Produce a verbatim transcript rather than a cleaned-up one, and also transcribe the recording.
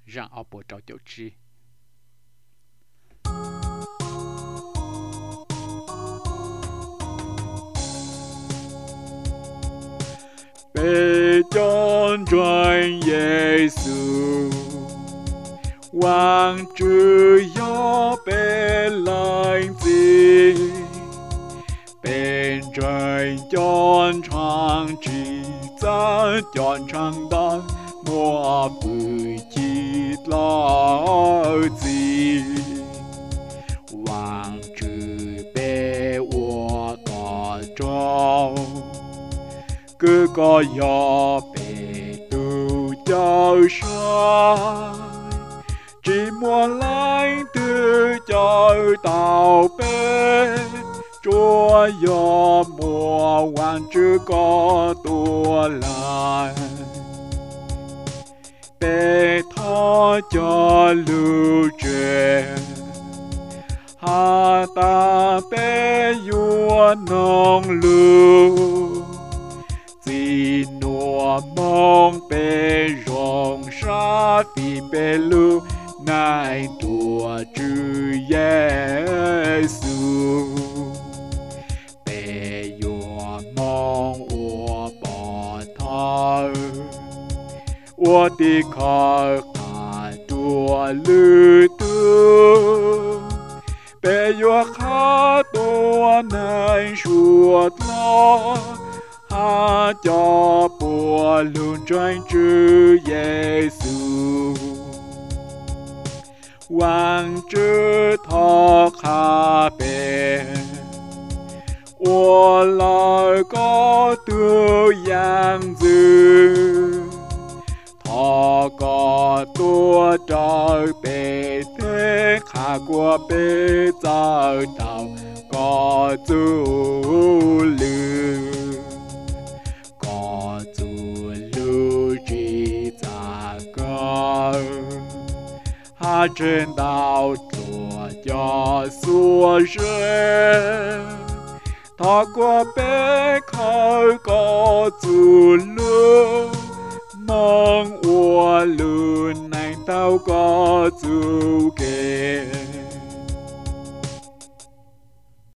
让奥博找九只。被转转耶稣，望只要被来自。bên trời chọn trăng chỉ ra chọn trăng đan mùa bụi chỉ lo gì hoàng trừ bé ua có trâu cứ có gió bé tu cho sai chỉ muốn lấy từ cho tàu bé Chúa do mùa hoàn chưa có tua lại Bê thó cho lưu truyền Hà ta bê vua nông lưu Dì nùa mong bê rộng sát vì bê lưu Này đùa chư Giê-xu mong 我把他，我的卡卡多绿的，别约卡多难说他，他叫波轮转之耶稣，望着他卡边。我来个的样子，他个多找被天看过被找到个主路，个主路只咋个，他真到做叫所人。他过背靠高祖路。